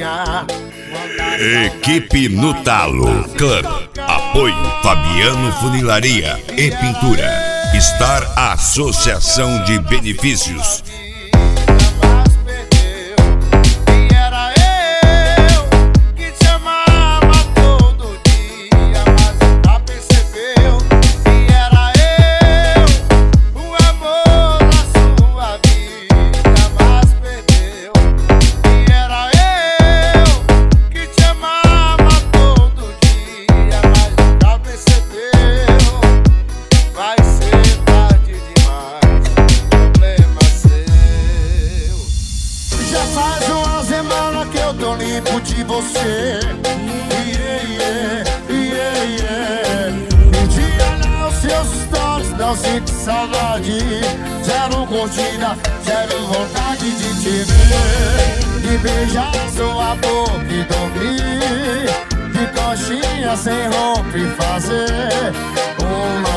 novinha. Equipe no Talo Club. Apoio Fabiano Funilaria e Pintura. Star Associação de Benefícios. Limpo de você, me diga os seus stories, não sinto saudade. Zero curtida, zero vontade de te ver, de beijar sua boca e dormir, de coxinha sem roupa e fazer uma